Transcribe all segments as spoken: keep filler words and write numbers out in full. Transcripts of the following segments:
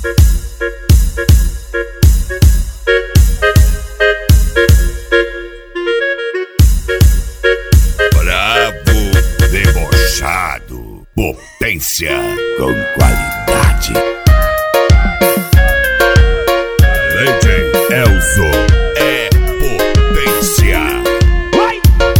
Bravo, debochado, potência com qualidade. Legend Elzo é potência. Vai!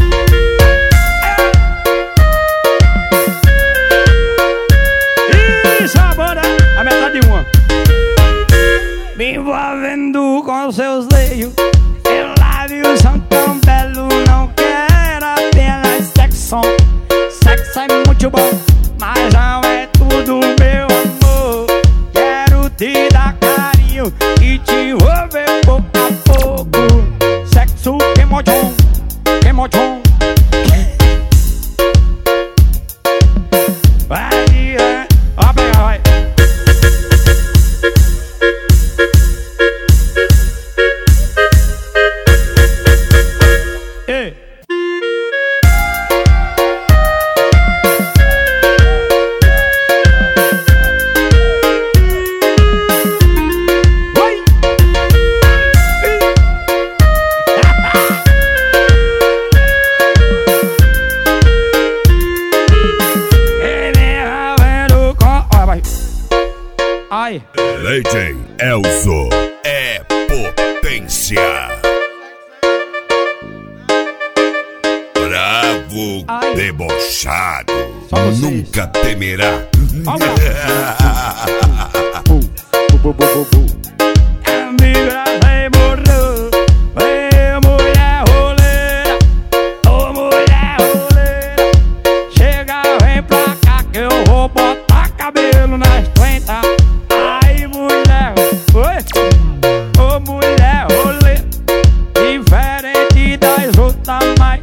E sabora a metade de uma. Me envolvendo com seus seios, eu lábios são tão belos. Não quero apenas sexo. Sexo é muito bom, mas não é tudo, meu amor. Quero te dar carinho e te envolver pouco a pouco. Sexo queimodão, queimodão. Vai, é, ó, pega, vai. Ei. Ai. Legend Elzo é potência. Bravo, Ai. debochado, Só vocês. nunca temerá. Amiga, sem morrer. Ei, mulher roleira. Ô, mulher roleira. Chega, vem pra cá que eu vou botar cabelo nas trinta. Ai, mulher. Oi. Ô, mulher roleira. Diferente das outras, mas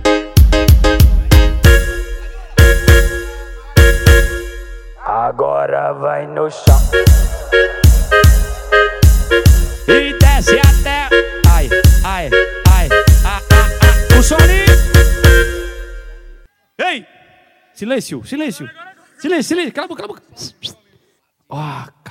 agora vai no chão e desce até. Ai, ai, ai, ah, ah, ah. O soninho. Ei! Silêncio, silêncio. Silêncio, silêncio. Cala a boca, cala a boca. Ó.